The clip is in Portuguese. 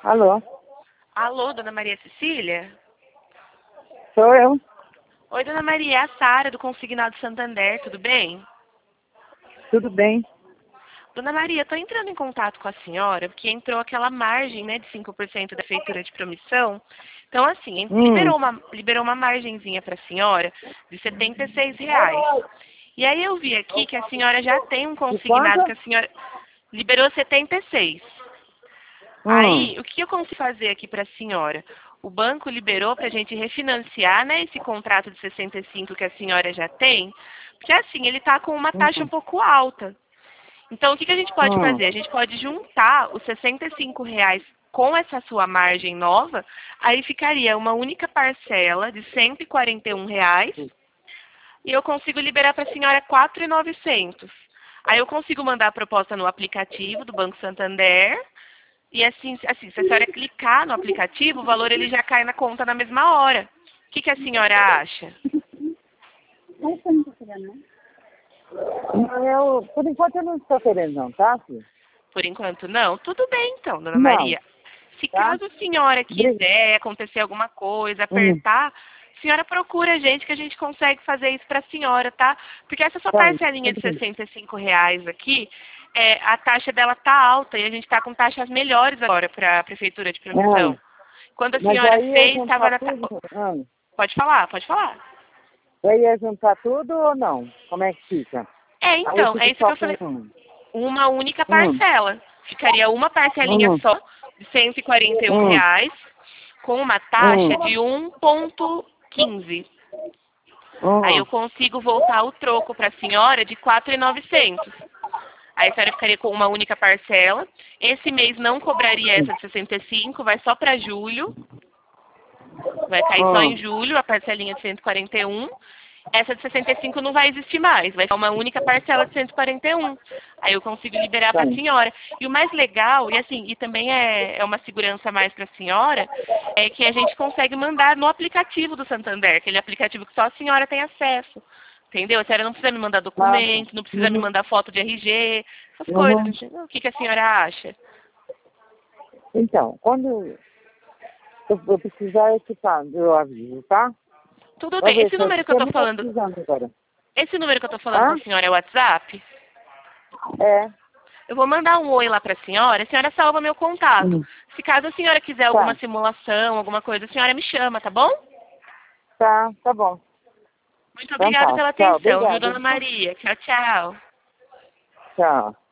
Alô? Alô, dona Maria Cecília? Sou eu. Oi, dona Maria, é a Sara do Consignado Santander, tudo bem? Tudo bem? Dona Maria, estou entrando em contato com a senhora, porque entrou aquela margem, né, de 5% da feitura de promissão. Então, assim, liberou uma margenzinha para a senhora de R$ 76. E aí eu vi aqui que a senhora já tem um De consignado quanto? que a senhora liberou 76. Hum. Aí, o que eu consigo fazer aqui para a senhora? O banco liberou para a gente refinanciar, né, esse contrato de 65 que a senhora já tem, porque assim, ele está com uma taxa um Hum. pouco alta. Então, o que a gente pode Hum. fazer? A gente pode juntar os R$ 65 com essa sua margem nova, aí ficaria uma única parcela de R$ 141, e eu consigo liberar para a senhora 4.900. Aí eu consigo mandar a proposta no aplicativo do Banco Santander, e assim, se a senhora clicar no aplicativo, o valor ele já cai na conta na mesma hora. O que a senhora acha? Por enquanto eu não estou querendo não, tá, filho? Por enquanto não? Tudo bem então, dona Não, Maria. Se tá? caso a senhora Bri- quiser acontecer alguma coisa, Hum. apertar, a senhora procura a gente que a gente consegue fazer isso para a senhora, tá? Porque essa sua Tá, parcelinha de tudo bem. R$ 65 aqui, a taxa dela tá alta e a gente está com taxas melhores agora para a prefeitura de Ah, promissão. Quando a mas senhora aí ia fez, estava juntar na... tudo? Pode falar, pode falar. Aí ia juntar tudo ou não? Como é que fica? Aí eu Então, é fico isso que só eu com falei. um. Uma única Hum. parcela. Ficaria uma parcelinha Hum. só, de Hum. R$ 141, com uma taxa Hum. de 1,15. Aí Hum. eu consigo voltar o troco para a senhora de 4.900. Aí a senhora ficaria com uma única parcela. Esse mês não cobraria essa de 65, vai só para julho. Vai cair só em Hum. julho a parcelinha de 141. Essa de 65 não vai existir mais, vai ser uma única parcela de 141. Aí eu consigo liberar Tá. para a senhora. E o mais legal, e assim, e também é uma segurança a mais para a senhora, é que a gente consegue mandar no aplicativo do Santander, aquele aplicativo que só a senhora tem acesso. Entendeu? A senhora não precisa me mandar Tá. documento, não precisa me Uhum. mandar foto de RG, essas coisas. Uhum. Entendeu? O que a senhora acha? Então, quando eu precisar equipar, eu aviso, tá? Tudo Vou bem. ver se você não está precisando agora. Esse número que eu tô falando com Hã? a senhora é o WhatsApp? É. Eu vou mandar um oi lá para a senhora salva meu contato. Hum. Se caso a senhora quiser alguma Tá. simulação, alguma coisa, a senhora me chama, tá bom? Tá bom. Muito Então obrigada tá. pela Tchau. atenção, viu, Obrigada. dona Maria? Tchau, tchau. Tchau.